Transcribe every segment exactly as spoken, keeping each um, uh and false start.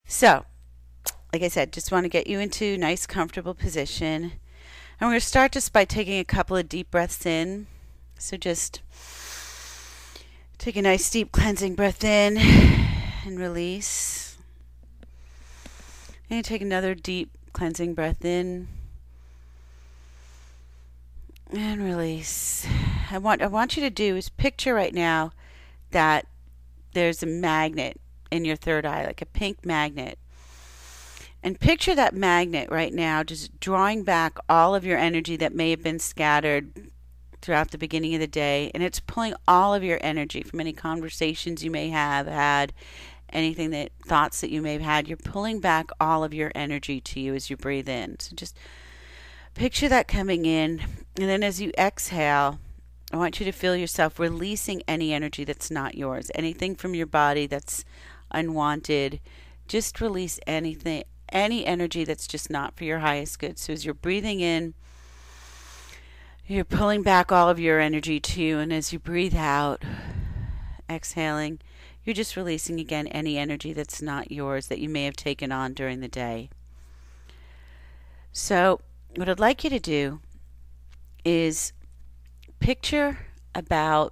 So, like I said, just want to get you into a nice, comfortable position. And we're going to start just by taking a couple of deep breaths in. So, just take a nice, deep, cleansing breath in and release. And take another deep, cleansing breath in and release. I want I want you to do is picture right now that there's a magnet in your third eye, like a pink magnet. And picture that magnet right now just drawing back all of your energy that may have been scattered throughout the beginning of the day. And it's pulling all of your energy from any conversations you may have had, anything that thoughts that you may have had. You're pulling back all of your energy to you as you breathe in. So just picture that coming in. And then as you exhale, I want you to feel yourself releasing any energy that's not yours, anything from your body that's unwanted. Just release anything, any energy that's just not for your highest good. So as you're breathing in, you're pulling back all of your energy too. And as you breathe out, exhaling, you're just releasing again any energy that's not yours that you may have taken on during the day. So what I'd like you to do is picture about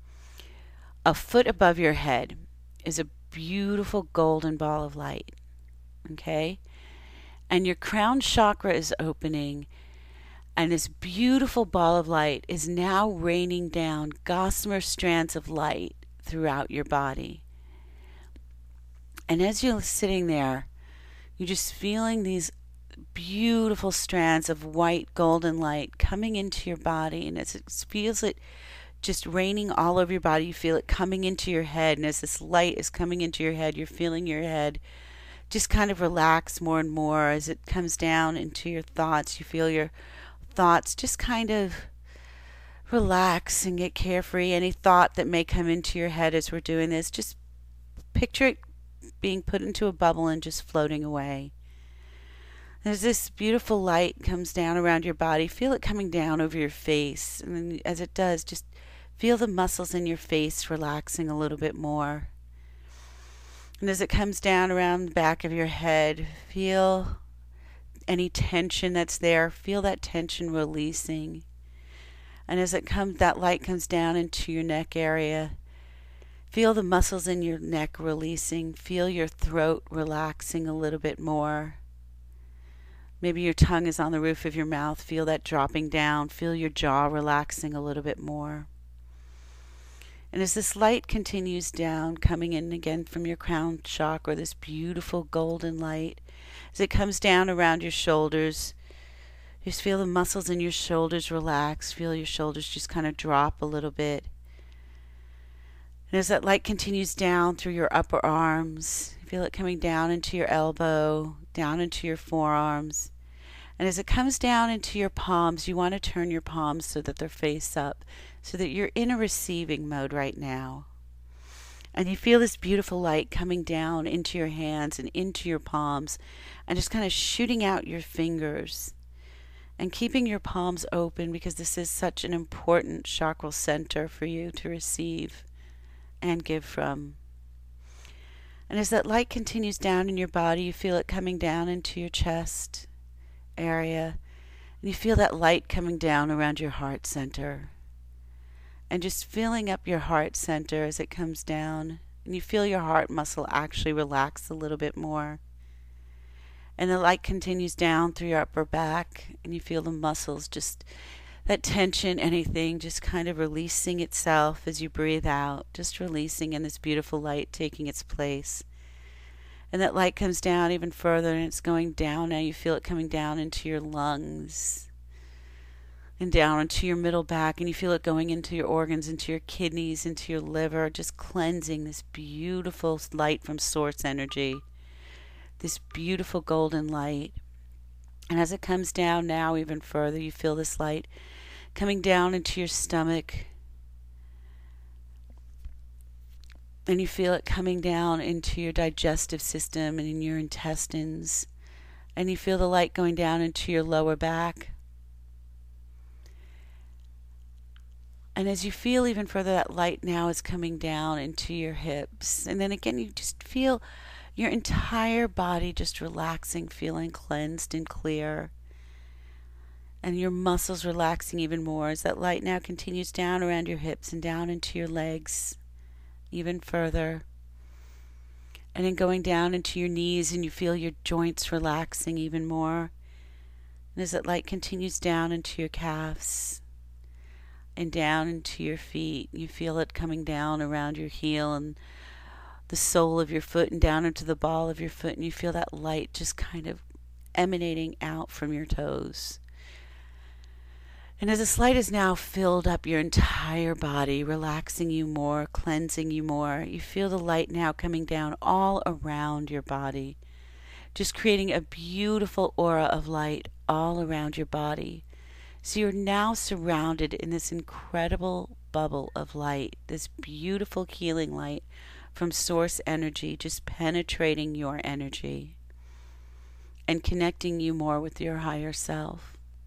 a foot above your head is a beautiful golden ball of light. Okay? And your crown chakra is opening, and this beautiful ball of light is now raining down gossamer strands of light throughout your body. And as you're sitting there, you're just feeling these beautiful strands of white golden light coming into your body, and as it feels it just raining all over your body, you feel it coming into your head, and as this light is coming into your head, you're feeling your head just kind of relax more and more. As it comes down into your thoughts, you feel your thoughts just kind of relax and get carefree. Any thought that may come into your head as we're doing this, just picture it being put into a bubble and just floating away. As this beautiful light comes down around your body, feel it coming down over your face. And then as it does, just feel the muscles in your face relaxing a little bit more. And as it comes down around the back of your head, feel any tension that's there. Feel that tension releasing. And as it comes, that light comes down into your neck area. Feel the muscles in your neck releasing. Feel your throat relaxing a little bit more. Maybe your tongue is on the roof of your mouth. Feel that dropping down. Feel your jaw relaxing a little bit more. And as this light continues down, coming in again from your crown chakra, this beautiful golden light, as it comes down around your shoulders, just feel the muscles in your shoulders relax. Feel your shoulders just kind of drop a little bit. And as that light continues down through your upper arms, feel it coming down into your elbow, down into your forearms. And as it comes down into your palms, you want to turn your palms so that they're face up, so that you're in a receiving mode right now. And you feel this beautiful light coming down into your hands and into your palms, and just kind of shooting out your fingers. And keeping your palms open, because this is such an important chakral center for you to receive and give from. And as that light continues down in your body, you feel it coming down into your chest area, and you feel that light coming down around your heart center, and just filling up your heart center as it comes down, and you feel your heart muscle actually relax a little bit more. And the light continues down through your upper back, and you feel the muscles, just that tension, anything, just kind of releasing itself as you breathe out, just releasing, and this beautiful light taking its place. And that light comes down even further, and it's going down. Now you feel it coming down into your lungs and down into your middle back, and you feel it going into your organs, into your kidneys, into your liver, just cleansing this beautiful light from source energy, this beautiful golden light. And as it comes down now even further, you feel this light coming down into your stomach, and you feel it coming down into your digestive system and in your intestines, and you feel the light going down into your lower back. And as you feel even further, that light now is coming down into your hips. And then again, you just feel Your entire body just relaxing, feeling cleansed and clear. And your muscles relaxing even more as that light now continues down around your hips and down into your legs even further. And then going down into your knees, and you feel your joints relaxing even more. And as that light continues down into your calves and down into your feet, you feel it coming down around your heel and the sole of your foot and down into the ball of your foot, and you feel that light just kind of emanating out from your toes. And as this light has now filled up your entire body, relaxing you more, cleansing you more, you feel the light now coming down all around your body, just creating a beautiful aura of light all around your body. So you're now surrounded in this incredible bubble of light, this beautiful healing light from source energy, just penetrating your energy and connecting you more with your higher self.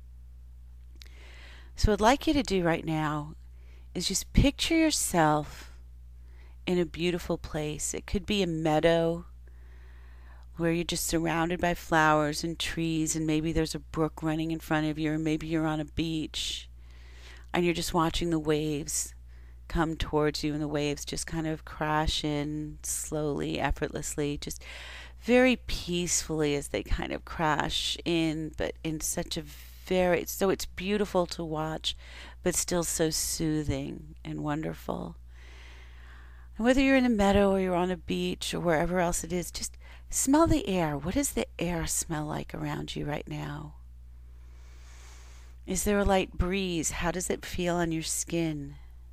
So what I'd like you to do right now is just picture yourself in a beautiful place. It could be a meadow where you're just surrounded by flowers and trees, and maybe there's a brook running in front of you, or maybe you're on a beach and you're just watching the waves come towards you, and the waves just kind of crash in slowly, effortlessly, just very peacefully as they kind of crash in, but in such a very, so it's beautiful to watch, but still so soothing and wonderful. And whether you're in a meadow or you're on a beach or wherever else it is, just smell the air. What does the air smell like around you right now? Is there a light breeze? How does it feel on your skin?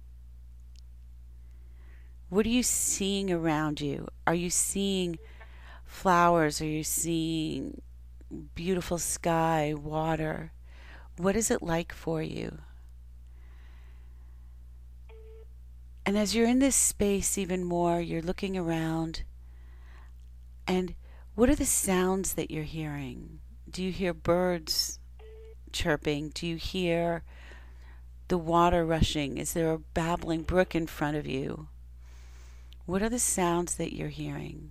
What are you seeing around you? Are you seeing flowers? Are you seeing beautiful sky, water? What is it like for you? And as you're in this space even more, you're looking around, and what are the sounds that you're hearing? Do you hear birds chirping? Do you hear the water rushing? Is there a babbling brook in front of you? What are the sounds that you're hearing?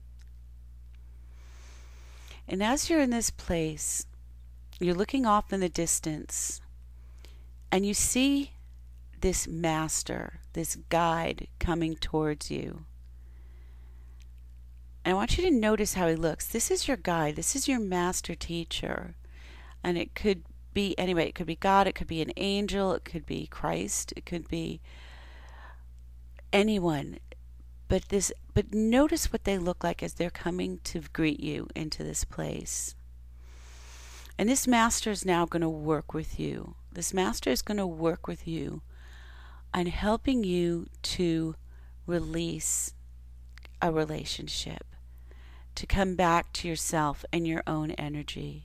And as you're in this place, you're looking off in the distance, and you see this master, this guide coming towards you. And I want you to notice how he looks. This is your guide. This is your master teacher. And it could be anyway, it could be God, it could be an angel, it could be Christ, it could be anyone. But this but notice what they look like as they're coming to greet you into this place. And this master is now going to work with you. This master is going to work with you on helping you to release a relationship, to come back to yourself and your own energy.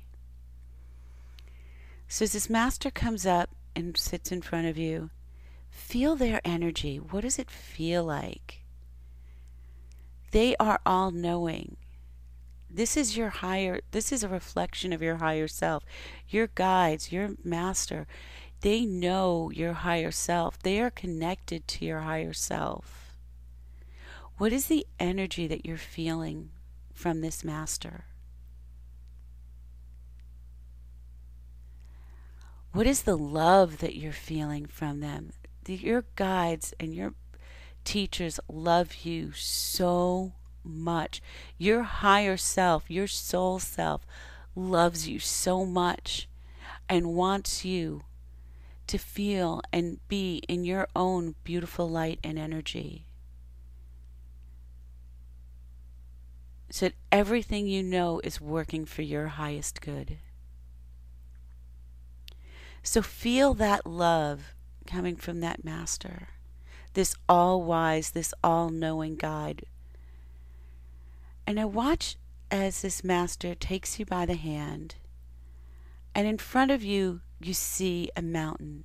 So as this master comes up and sits in front of you, feel their energy. What does it feel like? They are all knowing. This is your higher, this is a reflection of your higher self. Your guides, your master, they know your higher self. They are connected to your higher self. What is the energy that you're feeling from this master? What is the love that you're feeling from them? The, your guides and your teachers love you so much. Your higher self, your soul self, loves you so much and wants you to feel and be in your own beautiful light and energy, so that everything you know is working for your highest good. So feel that love coming from that master, this all-wise, this all-knowing guide. And now watch as this master takes you by the hand, and in front of you, you see a mountain.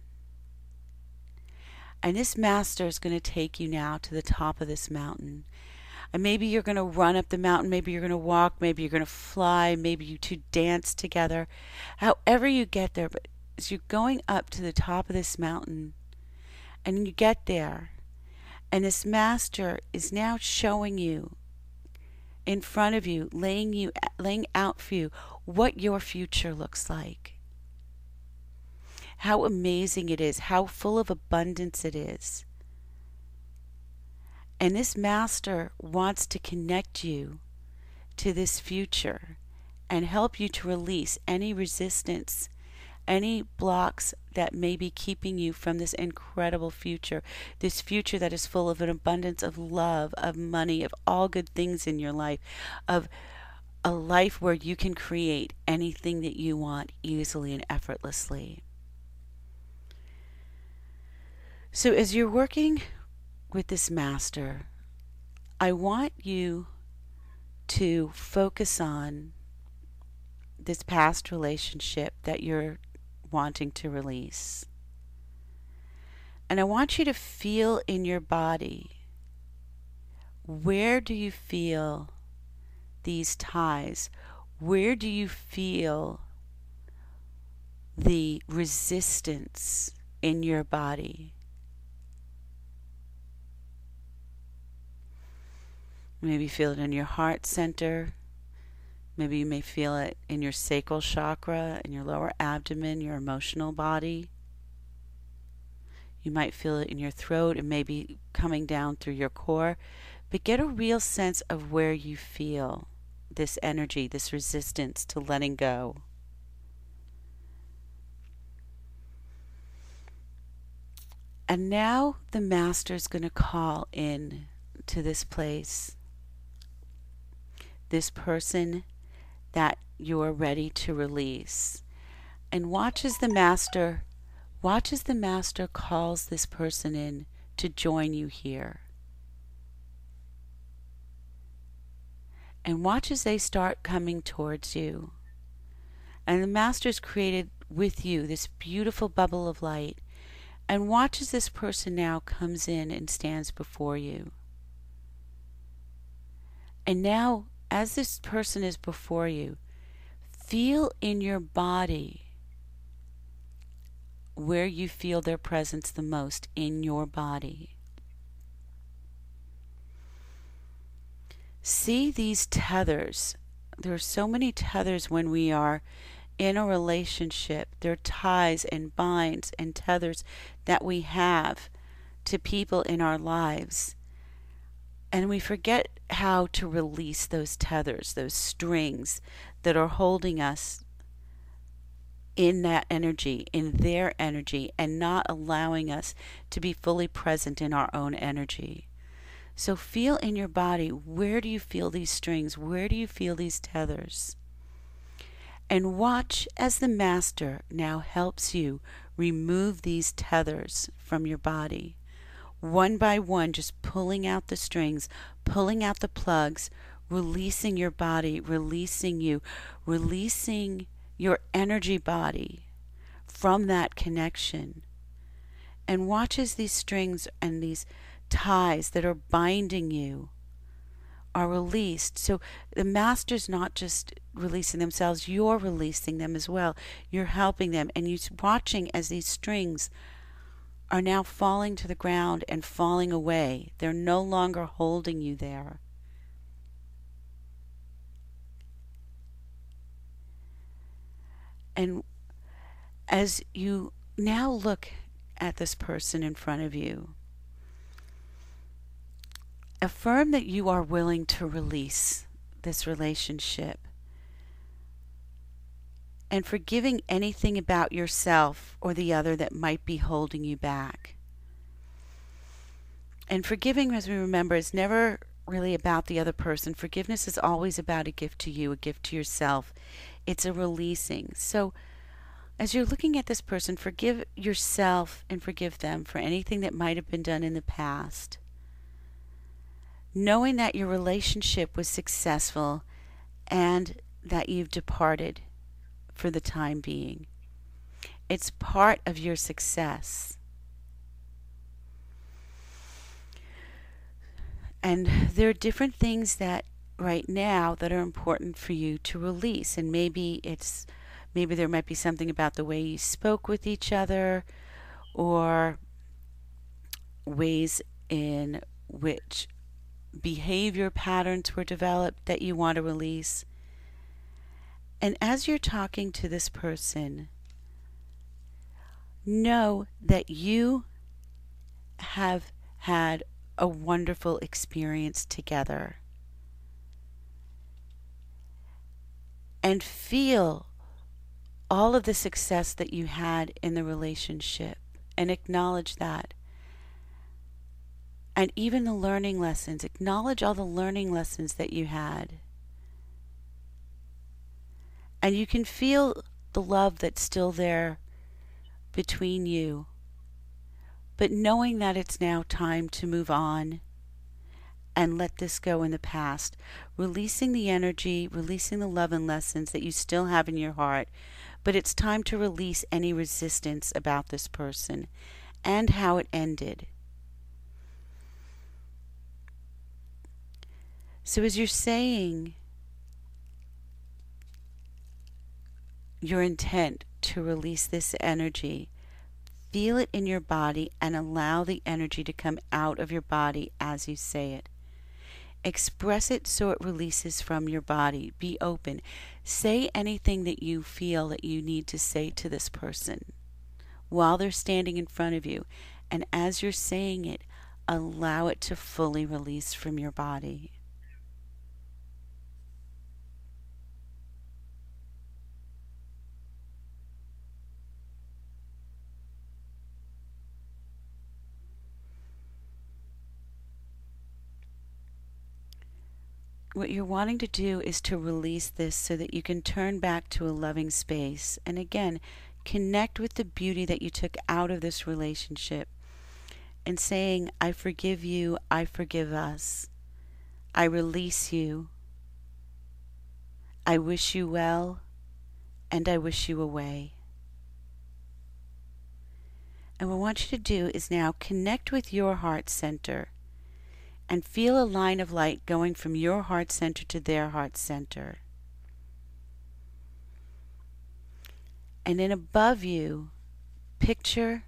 And this master is going to take you now to the top of this mountain. And maybe you're going to run up the mountain, maybe you're going to walk, maybe you're going to fly, maybe you two dance together. However you get there, but as you're going up to the top of this mountain, and you get there, and this master is now showing you in front of you, laying you laying out for you what your future looks like. How amazing it is, how full of abundance it is. And this master wants to connect you to this future and help you to release any resistance, any blocks that may be keeping you from this incredible future, this future that is full of an abundance of love, of money, of all good things in your life, of a life where you can create anything that you want easily and effortlessly. So as you're working with this master, I want you to focus on this past relationship that you're wanting to release. And I want you to feel in your body, where do you feel these ties? Where do you feel the resistance in your body? Maybe feel it in your heart center. Maybe you may feel it in your sacral chakra, in your lower abdomen, your emotional body. You might feel it in your throat and maybe coming down through your core. But get a real sense of where you feel this energy, this resistance to letting go. And now the master is going to call in to this place, this person that you're ready to release. And watch as the master, watch as the master calls this person in to join you here. And watch as they start coming towards you. And the master's created with you this beautiful bubble of light. And watch as this person now comes in and stands before you. And now, as this person is before you, feel in your body where you feel their presence the most in your body. See these tethers. There are so many tethers when we are in a relationship. There are ties and binds and tethers that we have to people in our lives. And we forget how to release those tethers, those strings that are holding us in that energy, in their energy, and not allowing us to be fully present in our own energy. So feel in your body, where do you feel these strings? Where do you feel these tethers? And watch as the master now helps you remove these tethers from your body. One by one, just pulling out the strings, pulling out the plugs, releasing your body, releasing you, releasing your energy body from that connection. And watch as these strings and these ties that are binding you are released. So the master's not just releasing themselves, you're releasing them as well. You're helping them, and you're watching as these strings are now falling to the ground and falling away. They're no longer holding you there. And as you now look at this person in front of you, affirm that you are willing to release this relationship and forgiving anything about yourself or the other that might be holding you back. And forgiving, as we remember, is never really about the other person. Forgiveness is always about a gift to you, a gift to yourself. It's a releasing. So as you're looking at this person, forgive yourself and forgive them for anything that might have been done in the past. Knowing that your relationship was successful and that you've departed for the time being. It's part of your success. And there are different things that right now that are important for you to release. And maybe it's maybe there might be something about the way you spoke with each other, or ways in which behavior patterns were developed that you want to release. And as you're talking to this person, know that you have had a wonderful experience together. And feel all of the success that you had in the relationship and acknowledge that. And even the learning lessons, acknowledge all the learning lessons that you had. And you can feel the love that's still there between you. But knowing that it's now time to move on and let this go in the past, releasing the energy, releasing the love and lessons that you still have in your heart, but it's time to release any resistance about this person and how it ended. So as you're saying your intent to release this energy, feel it in your body and allow the energy to come out of your body as you say it. Express it so it releases from your body. Be open. Say anything that you feel that you need to say to this person while they're standing in front of you. And as you're saying it, allow it to fully release from your body. What you're wanting to do is to release this so that you can turn back to a loving space. And again, connect with the beauty that you took out of this relationship. And saying, I forgive you, I forgive us. I release you. I wish you well, and I wish you away. And what I want you to do is now connect with your heart center. And feel a line of light going from your heart center to their heart center. And then above you, picture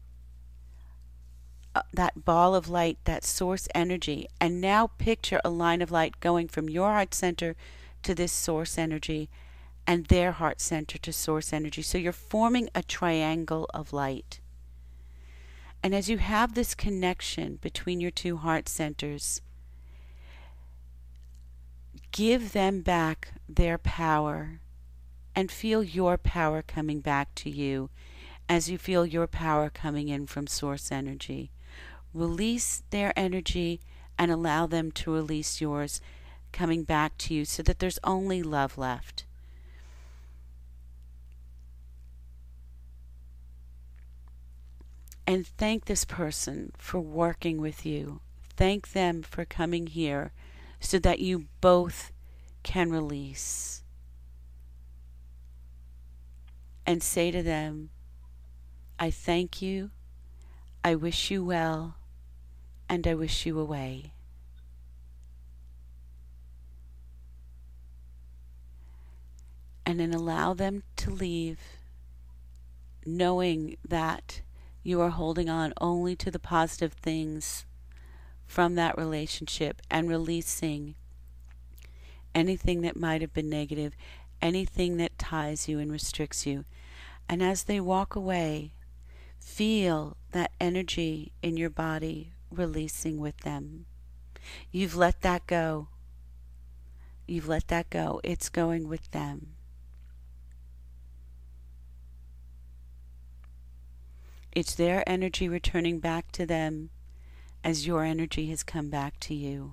that ball of light, that source energy. And now picture a line of light going from your heart center to this source energy and their heart center to source energy. So you're forming a triangle of light. And as you have this connection between your two heart centers, give them back their power and feel your power coming back to you as you feel your power coming in from source energy. Release their energy and allow them to release yours coming back to you so that there's only love left. And thank this person for working with you. Thank them for coming here so that you both can release. And say to them, I thank you, I wish you well, and I wish you away. And then allow them to leave, knowing that you are holding on only to the positive things from that relationship and releasing anything that might have been negative, anything that ties you and restricts you. And as they walk away, feel that energy in your body releasing with them. You've let that go. You've let that go. It's going with them. It's their energy returning back to them as your energy has come back to you.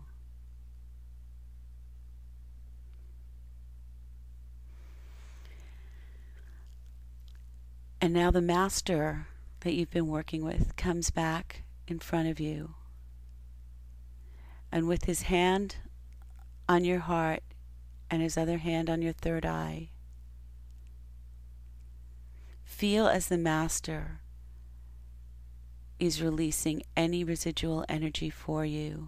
And now the master that you've been working with comes back in front of you. And with his hand on your heart and his other hand on your third eye, feel as the master is releasing any residual energy for you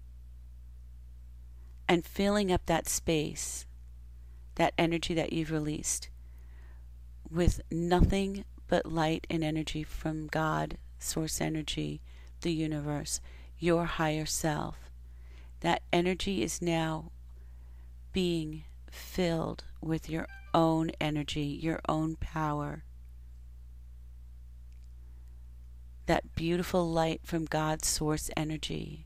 and filling up that space, that energy that you've released, with nothing but light and energy from God, source energy, the universe, your higher self. That energy is now being filled with your own energy, your own power. That beautiful light from God's source energy.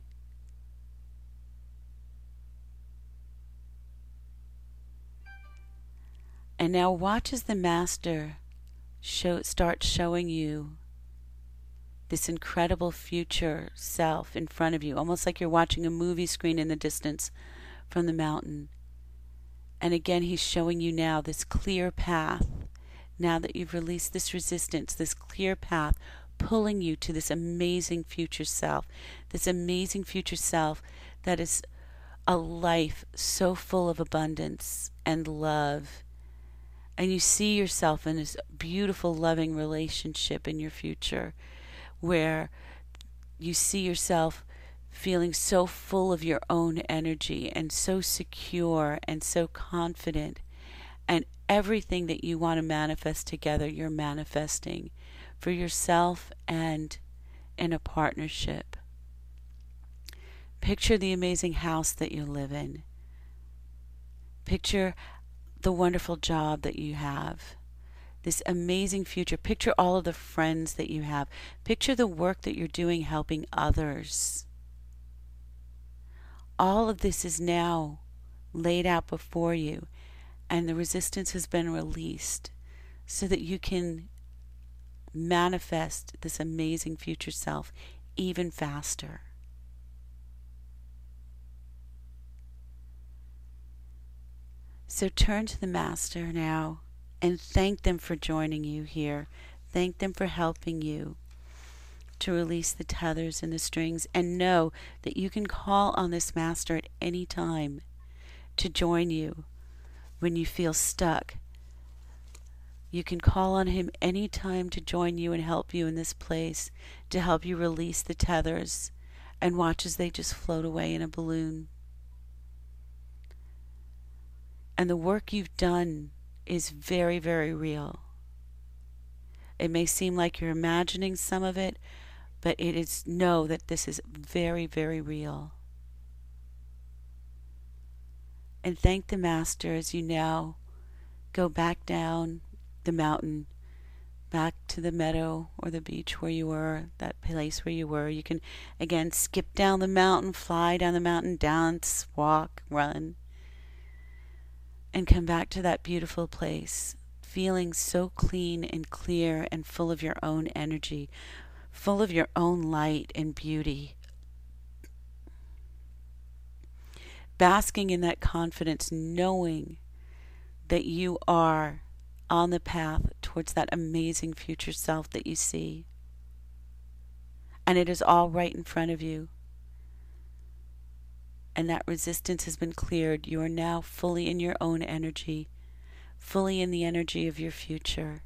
And now watch as the Master show, starts showing you this incredible future self in front of you, almost like you're watching a movie screen in the distance from the mountain. And again, he's showing you now this clear path. Now that you've released this resistance, this clear path pulling you to this amazing future self, this amazing future self that is a life so full of abundance and love. And you see yourself in this beautiful, loving relationship in your future, where you see yourself feeling so full of your own energy and so secure and so confident, and everything that you want to manifest together, you're manifesting for yourself and in a partnership. Picture the amazing house that you live in. Picture the wonderful job that you have. This amazing future. Picture all of the friends that you have. Picture the work that you're doing helping others. All of this is now laid out before you, and the resistance has been released so that you can manifest this amazing future self even faster. So turn to the Master now and thank them for joining you here. Thank them for helping you to release the tethers and the strings, and know that you can call on this Master at any time to join you when you feel stuck. You can call on him any time to join you and help you in this place, to help you release the tethers, and watch as they just float away in a balloon. And the work you've done is very, very real. It may seem like you're imagining some of it, but it is, know that this is very, very real. And thank the Master as you now go back down the mountain, back to the meadow or the beach where you were, that place where you were. You can, again, skip down the mountain, fly down the mountain, dance, walk, run, and come back to that beautiful place, feeling so clean and clear and full of your own energy, full of your own light and beauty. Basking in that confidence, knowing that you are on the path towards that amazing future self that you see. And it is all right in front of you. And that resistance has been cleared. You are now fully in your own energy, fully in the energy of your future.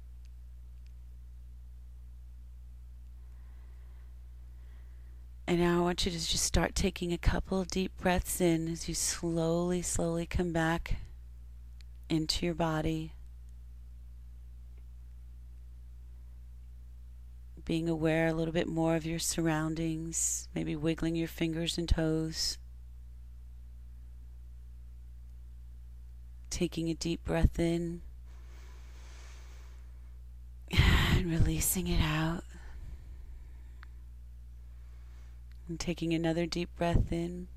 And now I want you to just start taking a couple of deep breaths in as you slowly, slowly come back into your body. Being aware a little bit more of your surroundings, maybe wiggling your fingers and toes. Taking a deep breath in and releasing it out. And taking another deep breath in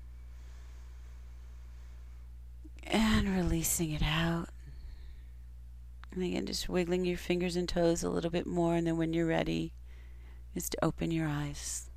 and releasing it out. And again, just wiggling your fingers and toes a little bit more, and then when you're ready, just open your eyes.